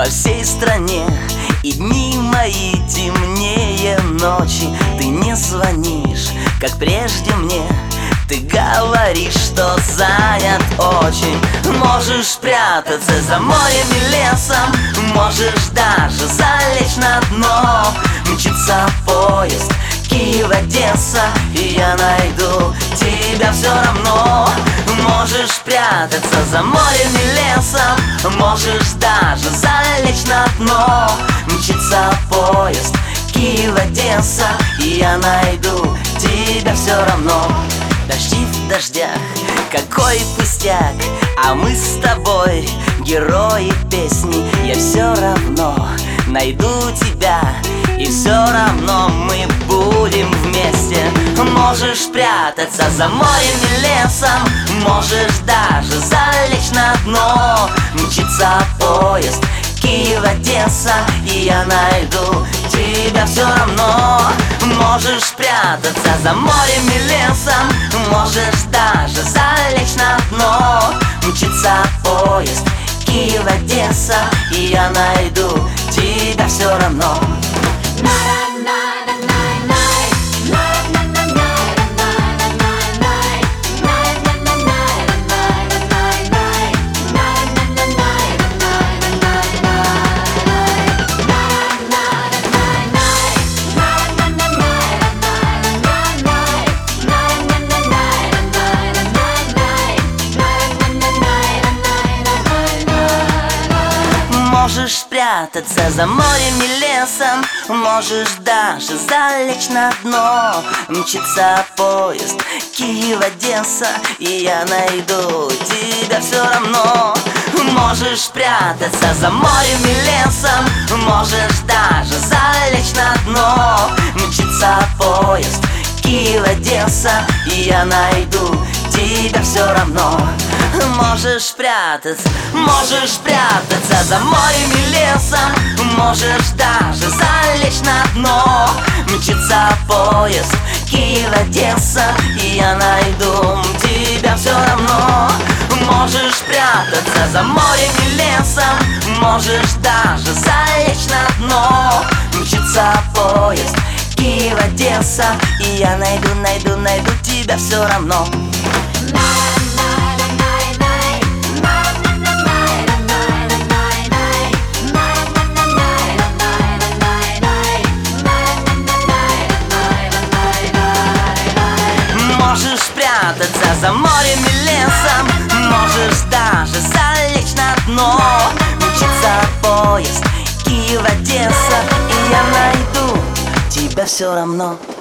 по всей стране, и дни мои темнее ночи. Ты не звонишь, как прежде мне, ты говоришь, что занят очень. Можешь прятаться за морем и лесом, можешь даже залечь на дно. Мчится поезд Киев-Одесса, и я найду тебя все равно. Можешь прятаться за морем и лесом, можешь даже залечь на дно. Мчится поезд Киев-Одесса, и я найду тебя все равно. Дожди в дождях, какой пустяк, а мы с тобой герои песни. Я все равно найду тебя, и все равно мы будем вместе. Можешь прятаться за морем и лесом, можешь даже залечь на дно. Мчится поезд Киев-Одесса, и я найду тебя все равно. Можешь прятаться за морем и лесом, можешь даже залечь на дно. Мчится поезд Киев-Одесса, и я найду тебя все равно. Можешь спрятаться за морем и лесом, можешь даже залечь на дно. Мчится поезд Киев-Одесса, и я найду тебя все равно. Можешь спрятаться за морем и лесом, можешь даже залечь на дно. Мчится поезд Киев-Одесса, и я найду тебя все равно. Можешь спрятаться за морем и лесом, можешь даже залечь на дно. Мчится поезд Киев-Одесса, и я найду тебя все равно. Можешь спрятаться за морем и лесом, можешь даже залечь на дно. Мчится поезд Киев-Одесса, и я найду тебя все равно. Можешь спрятаться за морем и лесом, можешь даже залечь на дно. Мчится поезд Киев-Одесса, и я найду тебя все равно.